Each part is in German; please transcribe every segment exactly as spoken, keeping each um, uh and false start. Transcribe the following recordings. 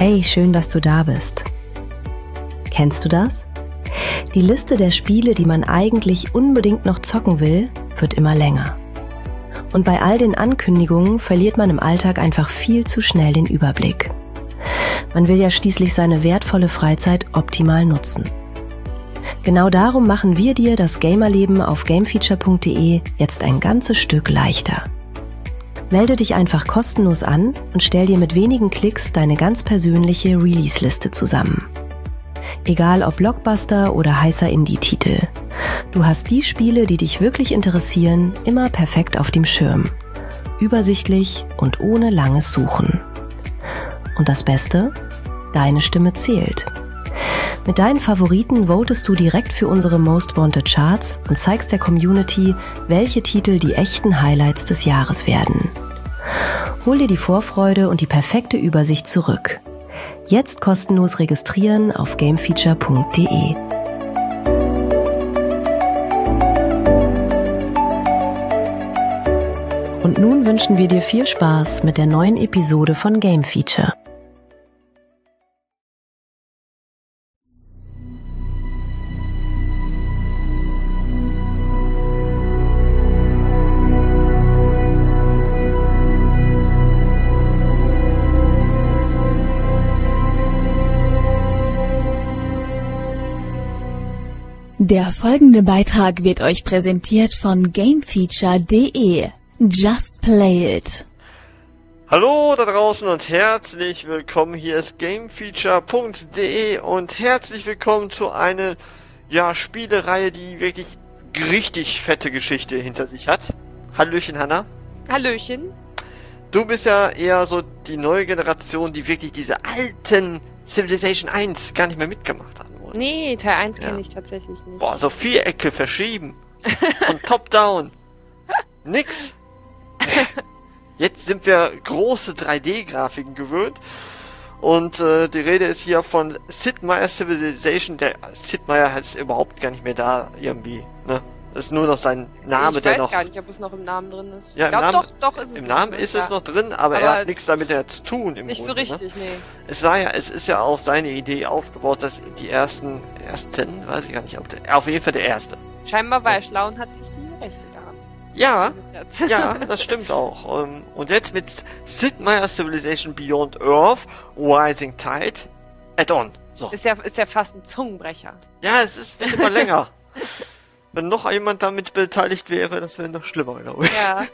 Hey, schön, dass du da bist. Kennst du das? Die Liste der Spiele, die man eigentlich unbedingt noch zocken will, wird immer länger. Und bei all den Ankündigungen verliert man im Alltag einfach viel zu schnell den Überblick. Man will ja schließlich seine wertvolle Freizeit optimal nutzen. Genau darum machen wir dir das Gamerleben auf gamefeature punkt de jetzt ein ganzes Stück leichter. Melde dich einfach kostenlos an und stell dir mit wenigen Klicks deine ganz persönliche Release-Liste zusammen. Egal ob Blockbuster oder heißer Indie-Titel. Du hast die Spiele, die dich wirklich interessieren, immer perfekt auf dem Schirm. Übersichtlich und ohne langes Suchen. Und das Beste? Deine Stimme zählt. Mit deinen Favoriten votest du direkt für unsere Most Wanted Charts und zeigst der Community, welche Titel die echten Highlights des Jahres werden. Hol dir die Vorfreude und die perfekte Übersicht zurück. Jetzt kostenlos registrieren auf gamefeature punkt de. Und nun wünschen wir dir viel Spaß mit der neuen Episode von Game Feature. Der folgende Beitrag wird euch präsentiert von gamefeature punkt de. Just play it. Hallo da draußen und herzlich willkommen. Hier ist gamefeature punkt de und herzlich willkommen zu einer ja, Spielereihe, die wirklich richtig fette Geschichte hinter sich hat. Hallöchen, Hanna. Hallöchen. Du bist ja eher so die neue Generation, die wirklich diese alten Civilization eins gar nicht mehr mitgemacht hat. Nee, Teil eins ja. kenne ich tatsächlich nicht. Boah, so Vierecke verschieben. Von top down. Nix. Jetzt sind wir große drei D-Grafiken gewöhnt. Und äh, die Rede ist hier von Sid Meier's Civilization. Der Sid Meier ist überhaupt gar nicht mehr da irgendwie. Ne? Das ist nur noch sein Name, ich der weiß noch... gar nicht, ob es noch im Namen drin ist. Ja, ich glaube doch, doch, doch ist es Im noch Namen drin, ist ja. es noch drin, aber, aber er hat nichts damit zu tun im Nicht Grunde, so richtig, ne? nee. Es war ja, es ist ja auch seine Idee aufgebaut, dass die ersten, ersten, weiß ich gar nicht, ob der, auf jeden Fall der erste. Scheinbar war er schlau und hat sich die Rechte gehabt. Ja, ja, das stimmt auch. Und jetzt mit Sid Meier's Civilization Beyond Earth, Rising Tide, Add-on. So. Ist ja, ist ja fast ein Zungenbrecher. Ja, es ist, wird immer länger. Wenn noch jemand damit beteiligt wäre, das wäre noch schlimmer, glaube ich. Ja.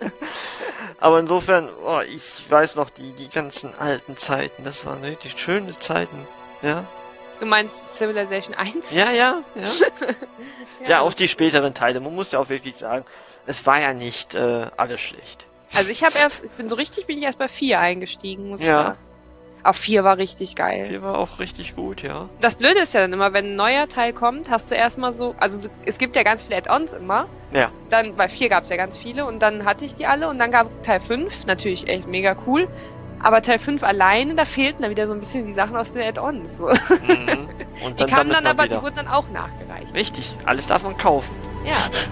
Aber insofern, oh, ich weiß noch, die, die ganzen alten Zeiten, das waren wirklich schöne Zeiten, ja. Du meinst Civilization eins? Ja, ja, ja. ja, ja, auch die späteren Teile, man muss ja auch wirklich sagen, es war ja nicht äh, alles schlecht. Also ich habe erst, ich bin so richtig, bin ich erst bei vier eingestiegen, muss ich ja. sagen. Auch vier war richtig geil. vier war auch richtig gut, ja. Das Blöde ist ja dann immer, wenn ein neuer Teil kommt, hast du erstmal so, also du, es gibt ja ganz viele Add-ons immer. Ja. Dann, bei vier gab es ja ganz viele und dann hatte ich die alle und dann gab Teil fünf, natürlich echt mega cool. Aber Teil fünf alleine, da fehlten dann wieder so ein bisschen die Sachen aus den Add-ons. So. Mhm. Und die dann kamen dann aber, wieder. die wurden dann auch nachgereicht. Richtig, alles darf man kaufen. Ja,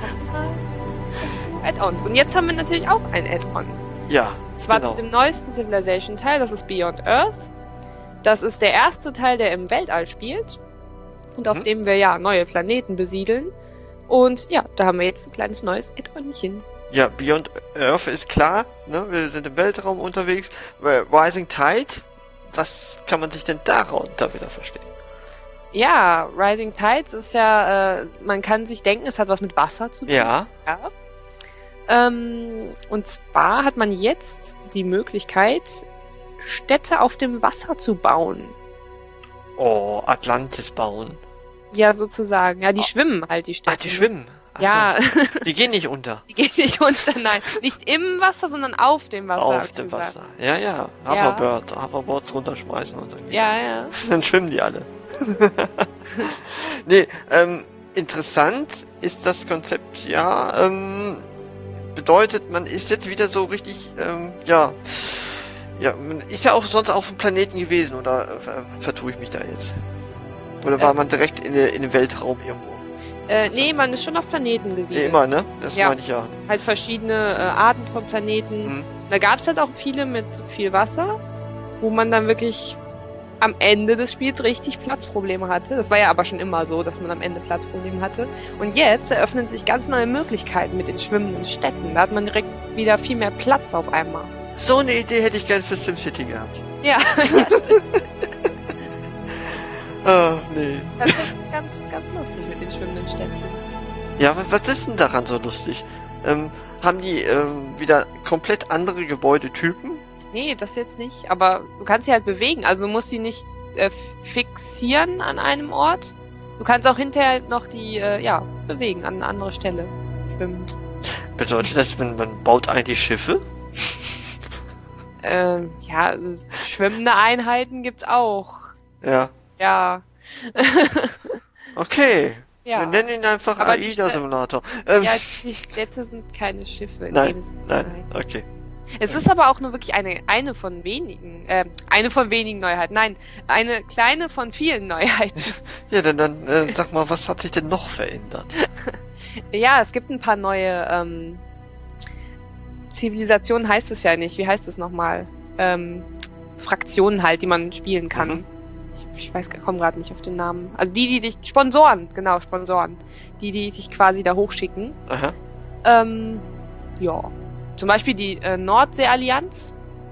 Add-ons. Und jetzt haben wir natürlich auch ein Add-on. Ja, Zwar genau. zu dem neuesten Civilization-Teil, das ist Beyond Earth. Das ist der erste Teil, der im Weltall spielt. Und auf mhm. dem wir ja neue Planeten besiedeln. Und ja, da haben wir jetzt ein kleines neues Add-onchen. Ja, Beyond Earth ist klar, ne? Wir sind im Weltraum unterwegs. Rising Tide, was kann man sich denn darunter wieder verstehen? Ja, Rising Tides ist ja, äh, man kann sich denken, es hat was mit Wasser zu tun. Ja. ja. Ähm, und zwar hat man jetzt die Möglichkeit, Städte auf dem Wasser zu bauen. Oh, Atlantis bauen. Ja, sozusagen. Ja, die oh. schwimmen halt, die Städte. Ah, die schwimmen? Ach ja. So. Die gehen nicht unter. Die gehen nicht unter, nein. Nicht im Wasser, sondern auf dem Wasser. Auf dem Wasser. Ja, ja. Hoverboard, ja. Hoverboards runterschmeißen und so. Ja, ja. Dann schwimmen die alle. Nee, ähm, interessant ist das Konzept, ja, ähm, bedeutet, man ist jetzt wieder so richtig, ähm, ja, ja, man ist ja auch sonst auf dem Planeten gewesen, oder äh, vertue ich mich da jetzt? Oder war ähm. man direkt in, in dem Weltraum irgendwo? Äh, nee, man ist schon auf Planeten gesiedelt. Nee, immer, ne? Das ja. meine ich ja. Halt verschiedene äh, Arten von Planeten. Mhm. Da gab's halt auch viele mit viel Wasser, wo man dann wirklich am Ende des Spiels richtig Platzprobleme hatte. Das war ja aber schon immer so, dass man am Ende Platzprobleme hatte. Und jetzt eröffnen sich ganz neue Möglichkeiten mit den schwimmenden Städten. Da hat man direkt wieder viel mehr Platz auf einmal. So eine Idee hätte ich gern für SimCity gehabt. Ja, ja, stimmt. Ah, nee. Das ist ganz, ganz lustig mit den schwimmenden Städtchen. Ja, aber was ist denn daran so lustig? Ähm, haben die ähm, wieder komplett andere Gebäudetypen? Nee, das jetzt nicht. Aber du kannst sie halt bewegen. Also du musst sie nicht äh, fixieren an einem Ort. Du kannst auch hinterher noch die, äh, ja, bewegen an eine andere Stelle. Schwimmen. Bedeutet das, man, man baut eigentlich Schiffe? Ähm, ja, also schwimmende Einheiten gibt's auch. Ja. Ja. Okay. Ja. Wir nennen ihn einfach Aber die AIDA-Simulator. Ähm, Ja, die Städte sind keine Schiffe. in nein, dem Sinne. nein, okay. Es ist aber auch nur wirklich eine, eine von wenigen, äh, eine von wenigen Neuheiten. Nein, eine kleine von vielen Neuheiten. Ja, dann, dann äh, sag mal, was hat sich denn noch verändert? Ja, es gibt ein paar neue ähm, Zivilisationen heißt es ja nicht. Wie heißt es nochmal? Ähm, Fraktionen halt, die man spielen kann. Mhm. Ich, ich weiß, komme gerade nicht auf den Namen. Also die, die dich, Sponsoren, genau, Sponsoren. Die, die dich quasi da hochschicken. Aha. Ähm, ja. Zum Beispiel die äh, Nordsee-Allianz.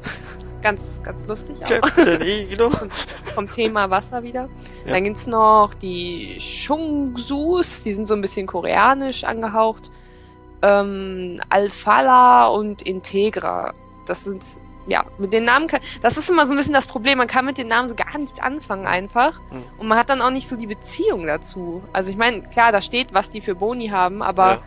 Ganz, ganz lustig auch. Captain Iglo. Vom Thema Wasser wieder. Ja. Dann gibt's noch die Shungsus, die sind so ein bisschen koreanisch angehaucht. Ähm, Alfala und Integra. Das sind, ja, mit den Namen kann, das ist immer so ein bisschen das Problem, man kann mit den Namen so gar nichts anfangen einfach. Mhm. Und man hat dann auch nicht so die Beziehung dazu. Also ich meine, klar, da steht, was die für Boni haben, aber Ja.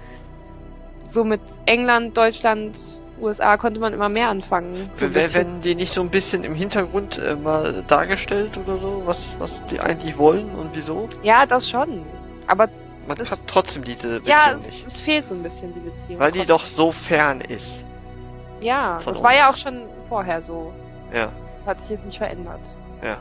so mit England, Deutschland, U S A konnte man immer mehr anfangen. So ein W- bisschen. Werden die nicht so ein bisschen im Hintergrund äh, mal dargestellt oder so, was, was die eigentlich wollen und wieso? Ja, das schon. Aber Man Das- hat trotzdem diese Beziehung ja, es, nicht. es fehlt so ein bisschen die Beziehung. Weil die trotzdem. doch so fern ist. Ja, von das war ja auch uns. schon vorher so. Ja, Das hat sich jetzt nicht verändert. ja.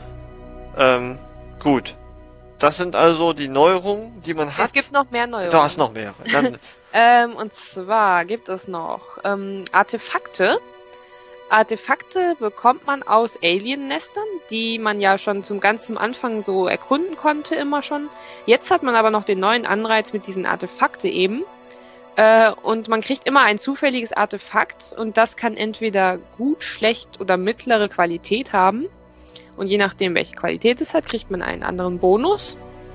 Ähm, gut. Das sind also die Neuerungen, die man hat. Es gibt noch mehr Neuerungen. Du hast noch mehrere. Dann, Ähm, und zwar gibt es noch ähm, Artefakte. Artefakte bekommt man aus Alien-Nestern, die man ja schon zum ganz zum Anfang so erkunden konnte, immer schon. Jetzt hat man aber noch den neuen Anreiz mit diesen Artefakte eben. Äh, und man kriegt immer ein zufälliges Artefakt und das kann entweder gut, schlecht oder mittlere Qualität haben. Und je nachdem, welche Qualität es hat, kriegt man einen anderen Bonus.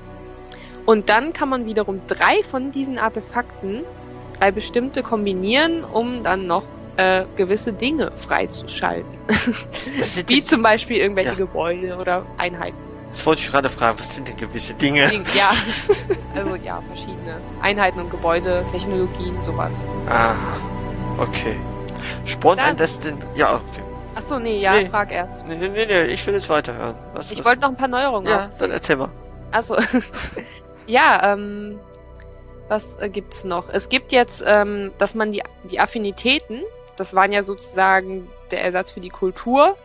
Und dann kann man wiederum drei von diesen Artefakten, drei bestimmte kombinieren, um dann noch äh, gewisse Dinge freizuschalten. was sind Wie denn, zum Beispiel irgendwelche Ja. Gebäude oder Einheiten. das wollte ich gerade fragen, was sind denn gewisse Dinge? Ding- Ja, also ja, verschiedene Einheiten und Gebäude, Technologien, sowas. Aha, okay. Spornt Dann- ein das denn... Ja, okay. Achso, nee, ja, Nee. frag erst. Nee, nee, nee, nee, ich will jetzt weiterhören. Was, Ich was- wollte noch ein paar Neuerungen Ja, dann aufzählen. erzähl mal. Achso. Ja, ähm, was äh, gibt's noch? Es gibt jetzt, ähm, dass man die, die Affinitäten, das waren ja sozusagen der Ersatz für die Kultur.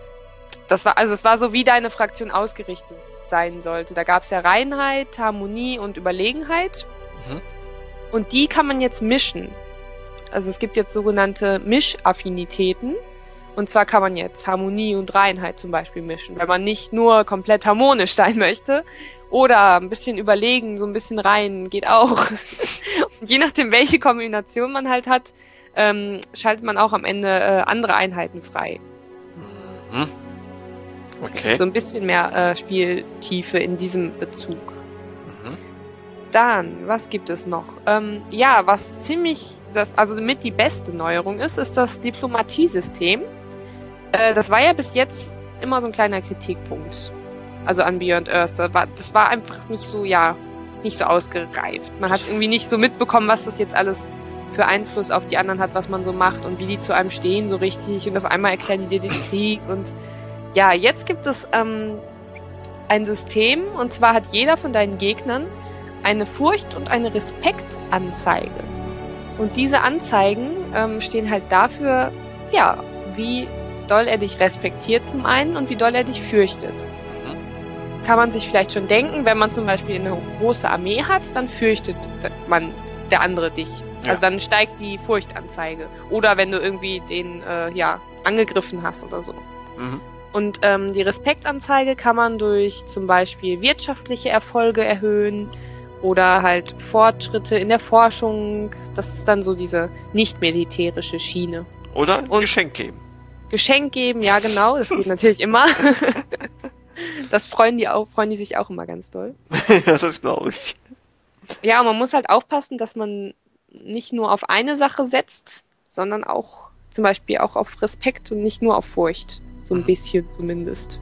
Das war, also es war so, wie deine Fraktion ausgerichtet sein sollte. Da gab's ja Reinheit, Harmonie und Überlegenheit. Mhm. Und die kann man jetzt mischen. Also es gibt jetzt sogenannte Mischaffinitäten. Und zwar kann man jetzt Harmonie und Reinheit zum Beispiel mischen, wenn man nicht nur komplett harmonisch sein möchte oder ein bisschen überlegen, so ein bisschen rein, geht auch. Und je nachdem, welche Kombination man halt hat, ähm, schaltet man auch am Ende äh, andere Einheiten frei. Mhm. Okay. So ein bisschen mehr äh, Spieltiefe in diesem Bezug. Mhm. Dann, was gibt es noch? Ähm, ja, was ziemlich, das, also mit die beste Neuerung ist, ist das Diplomatiesystem. Äh, das war ja bis jetzt immer so ein kleiner Kritikpunkt. Also an Beyond Earth. Das war, das war einfach nicht so, ja, nicht so ausgereift. Man hat irgendwie nicht so mitbekommen, was das jetzt alles für Einfluss auf die anderen hat, was man so macht und wie die zu einem stehen so richtig. Und auf einmal erklären die dir den Krieg. Und ja, jetzt gibt es ähm, ein System, und zwar hat jeder von deinen Gegnern eine Furcht- und eine Respektanzeige. Und diese Anzeigen ähm, stehen halt dafür, ja, wie doll er dich respektiert zum einen und wie doll er dich fürchtet. Kann man sich vielleicht schon denken, wenn man zum Beispiel eine große Armee hat, dann fürchtet man der andere dich. Ja. Also dann steigt die Furchtanzeige. Oder wenn du irgendwie den, äh, ja, angegriffen hast oder so. Mhm. Und ähm, die Respektanzeige kann man durch zum Beispiel wirtschaftliche Erfolge erhöhen oder halt Fortschritte in der Forschung. Das ist dann so diese nicht-militärische Schiene. Oder ein Und Geschenk geben. Geschenk geben, ja genau, das geht natürlich immer. Das freuen die auch, freuen die sich auch immer ganz doll. Ja, das glaube ich. Ja, und man muss halt aufpassen, dass man nicht nur auf eine Sache setzt, sondern auch zum Beispiel auch auf Respekt und nicht nur auf Furcht. So ein Mhm. bisschen zumindest.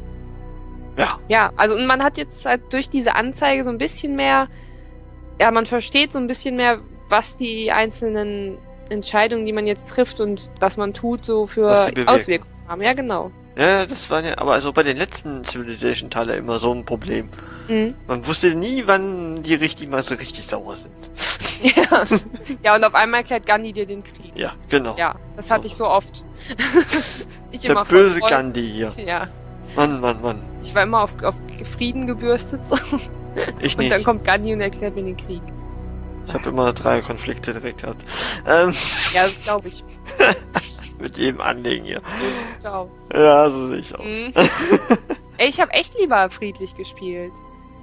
Ja. Ja, also und man hat jetzt halt durch diese Anzeige so ein bisschen mehr, ja, man versteht so ein bisschen mehr, was die einzelnen Entscheidungen, die man jetzt trifft und was man tut, so Was für die bewirken. Auswirkungen haben. Ja, genau. Ja, das war ja, aber also bei den letzten Civilization-Teilen immer so ein Problem. Mhm. Man wusste nie, wann die richtig mal so richtig sauer sind. Ja. Ja, und auf einmal erklärt Gandhi dir den Krieg. Ja, genau. Ja, das hatte ich so oft. Ich Der immer voll böse voll- Gandhi hier. Ja, Mann, Mann, Mann. ich war immer auf, auf Frieden gebürstet so. Ich Und dann nicht. kommt Gandhi und erklärt mir den Krieg. Ich habe immer drei Konflikte direkt gehabt. Ähm, Ja, das glaube ich. mit jedem Anlegen hier. So sieht's aus. Ja, so sehe ich aus. Mhm. Ey, ich habe echt lieber friedlich gespielt.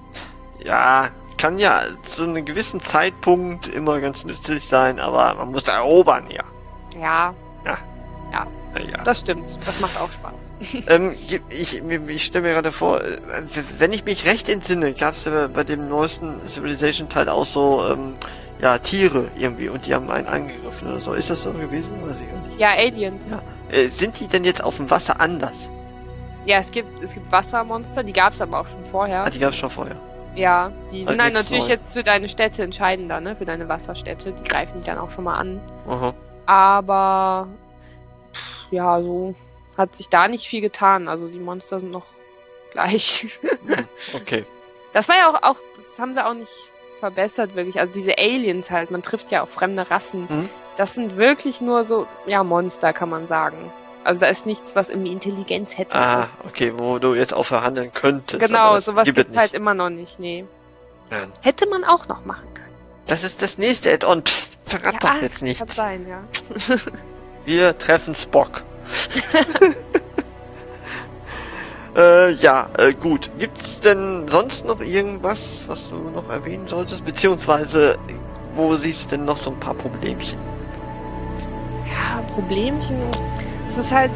Ja, kann ja zu einem gewissen Zeitpunkt immer ganz nützlich sein, aber man muss erobern, ja. Ja, Ja, ja. das stimmt. Das macht auch Spaß. Ähm, ich, ich, ich stelle mir gerade vor, äh, wenn ich mich recht entsinne, gab es ja bei dem neuesten Civilization-Teil auch so, ähm, ja, Tiere irgendwie und die haben einen angegriffen oder so. Ist das so gewesen? Weiß ich gar nicht. Ja, Aliens. Ja. Äh, sind die denn jetzt auf dem Wasser anders? Ja, es gibt, es gibt Wassermonster, die gab es aber auch schon vorher. Ah, die gab es schon vorher. Ja, die sind Also halt nichts natürlich Neues. jetzt für deine Städte entscheidender, ne? Für deine Wasserstädte. Die greifen die dann auch schon mal an. Aha. Aber pff, ja, so hat sich da nicht viel getan. Also die Monster sind noch gleich. Hm, okay. Das war ja auch, auch, das haben sie auch nicht verbessert, wirklich. Also diese Aliens halt, man trifft ja auch fremde Rassen. Mhm. Das sind wirklich nur so, ja, Monster, kann man sagen. Also da ist nichts, was irgendwie Intelligenz hätte. Ah, okay, wo du jetzt auch verhandeln könntest. aber Genau, das sowas gibt es gibt's halt nicht. immer noch nicht, nee. Ja. Hätte man auch noch machen können. Das ist das nächste Add-on. Psst, verrat Ja, doch ah, jetzt Kann nichts. sein, ja. Wir treffen Spock. äh, ja, äh, gut. Gibt's denn sonst noch irgendwas, was du noch erwähnen solltest? Beziehungsweise, wo siehst du denn noch so ein paar Problemchen? Ja, Problemchen. Es ist halt.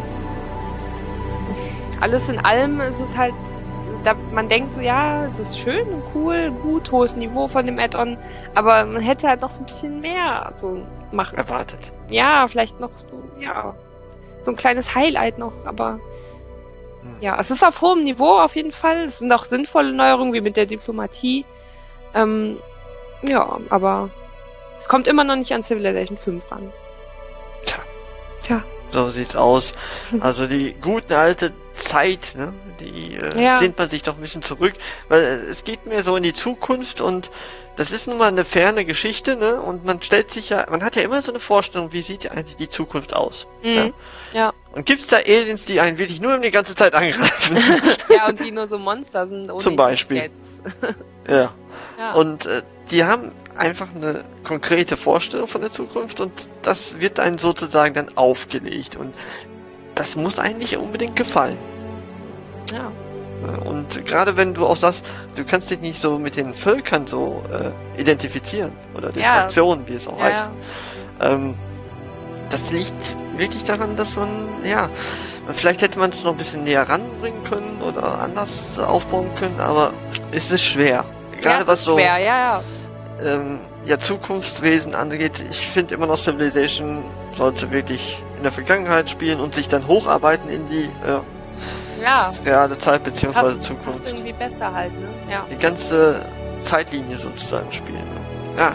Alles in allem ist es halt. Da, man denkt so, ja, es ist schön und cool, gut, hohes Niveau von dem Add-on, aber man hätte halt noch so ein bisschen mehr so machen. Erwartet. Ja, vielleicht noch so, ja, so ein kleines Highlight noch, aber Hm. ja, es ist auf hohem Niveau auf jeden Fall. Es sind auch sinnvolle Neuerungen, wie mit der Diplomatie. Ähm, ja, aber es kommt immer noch nicht an Civilization fünf ran. Tja. Tja. So sieht's aus. Also die gute alte Zeit, ne, die äh, Ja. sehnt man sich doch ein bisschen zurück, weil äh, es geht mehr so in die Zukunft und das ist nun mal eine ferne Geschichte, ne, und man stellt sich ja, man hat ja immer so eine Vorstellung, wie sieht eigentlich die Zukunft aus? Mhm. Ja. Und gibt's da Aliens, die einen wirklich nur die ganze Zeit angreifen? Ja, und die nur so Monster sind ohne Zum Beispiel. Intelligenz. Ja. Ja. Und äh, die haben einfach eine konkrete Vorstellung von der Zukunft und das wird einem sozusagen dann aufgelegt und das muss einem nicht unbedingt gefallen. ja. Und gerade wenn du auch sagst, du kannst dich nicht so mit den Völkern so äh, identifizieren oder den Ja. Fraktionen, wie es auch Ja, heißt. ja. Ähm, das liegt wirklich daran, dass man, ja, vielleicht hätte man es noch ein bisschen näher ranbringen können oder anders aufbauen können, aber es ist schwer. Ja, Gerade es was ist so schwer, ja, ja. ähm, ja, Zukunftswesen angeht, ich finde immer noch Civilization sollte wirklich in der Vergangenheit spielen und sich dann hocharbeiten in die äh, Ja, reale Zeit beziehungsweise passt, Zukunft. passt irgendwie besser halt, ne? Ja. Die ganze Zeitlinie sozusagen spielen. Ne? Ja.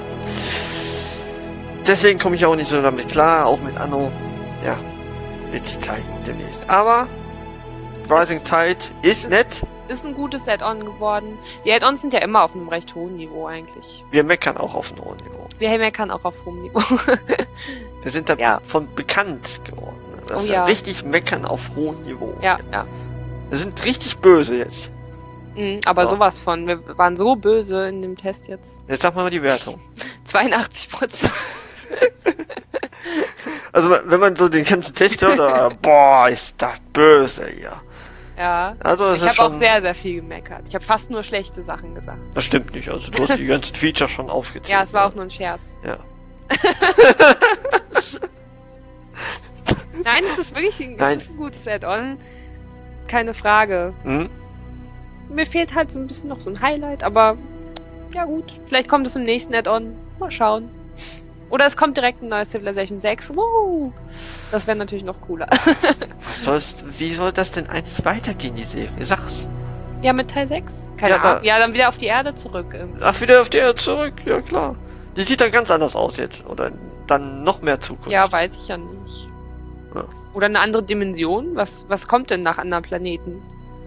Deswegen komme ich auch nicht so damit klar, auch mit Anno. Ja, wird sich zeigen demnächst. Aber Rising Es- Tide ist es- nett. Ist ein gutes Add-on geworden. Die Add-ons sind ja immer auf einem recht hohen Niveau eigentlich. Wir meckern auch auf einem hohen Niveau. Wir meckern auch auf hohem Niveau. Wir sind davon Ja. bekannt geworden. Ne? Dass Oh wir ja. richtig meckern auf hohem Niveau. Ja, ja. Wir sind richtig böse jetzt. Mhm, aber Ja. sowas von. Wir waren so böse in dem Test jetzt. Jetzt sag mal die Wertung. zweiundachtzig Prozent. Also wenn man so den ganzen Test hört, äh, boah, ist das böse hier. Ja. Also es Ich ist habe schon... auch sehr, sehr viel gemeckert. Ich habe fast nur schlechte Sachen gesagt. Das stimmt nicht, also du hast die ganzen Features schon aufgezählt. Ja, es war auch nur ein Scherz. Ja. Nein, es ist wirklich ein, Nein. es ist ein gutes Add-on. Keine Frage. Hm? Mir fehlt halt so ein bisschen noch so ein Highlight, aber ja gut. Vielleicht kommt es im nächsten Add-on. Mal schauen. Oder es kommt direkt ein neues Civilization sechs. Woo! Das wäre natürlich noch cooler. Was soll's, wie soll das denn eigentlich weitergehen, die Serie? Sag's. Ja, mit Teil sechs? Keine Ja, da- Ahnung. Ja, dann wieder auf die Erde zurück. irgendwie. Ach, wieder auf die Erde zurück? Ja, klar. Die sieht dann ganz anders aus jetzt. Oder dann noch mehr Zukunft. Ja, weiß ich ja nicht. Ja. Oder eine andere Dimension? Was, was kommt denn nach anderen Planeten?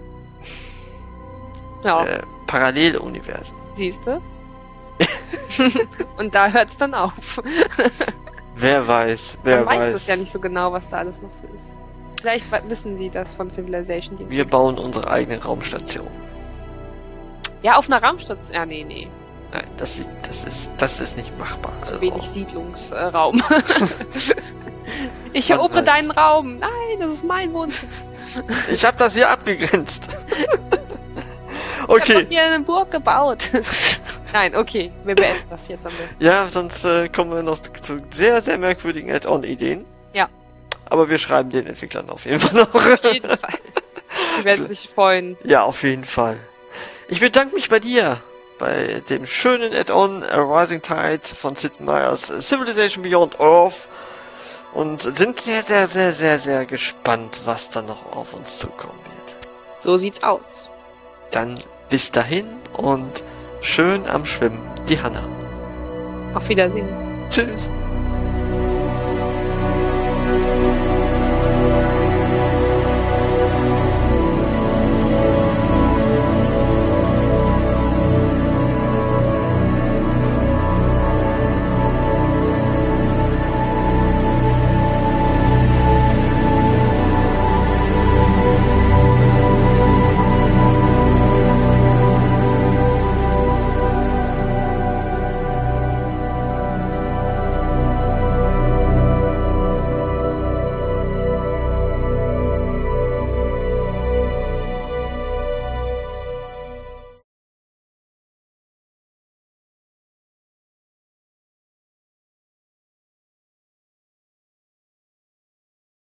Ja, Äh, Paralleluniversen. siehst du? Und da hört's dann auf. Wer weiß, wer Man weiß weiß. es ja nicht so genau, was da alles noch so ist. Vielleicht we- wissen sie das von Civilization. Die Wir bauen unsere eigene Raumstation. ja, auf einer Raumstation. Ja, nee, nee. Nein, das, sieht- das, ist, das ist nicht machbar. Zu Also, wenig Siedlungsraum. ich Man erobere weiß. deinen Raum. Nein, das ist mein Wohnzimmer. Ich habe das hier abgegrenzt. Ich Okay. habe hier eine Burg gebaut. Nein, okay. Wir beenden das jetzt am besten. Ja, sonst äh, kommen wir noch zu sehr, sehr merkwürdigen Add-on-Ideen. Ja. Aber wir schreiben den Entwicklern auf jeden Fall noch. Auf jeden Fall. Die werden sich freuen. Ja, auf jeden Fall. Ich bedanke mich bei dir, bei dem schönen Add-on A Rising Tide von Sid Meier's Civilization Beyond Earth und sind sehr, sehr, sehr, sehr, sehr gespannt, was da noch auf uns zukommen wird. So sieht's aus. Dann bis dahin und schön am Schwimmen, die Hanna. Auf Wiedersehen. Tschüss.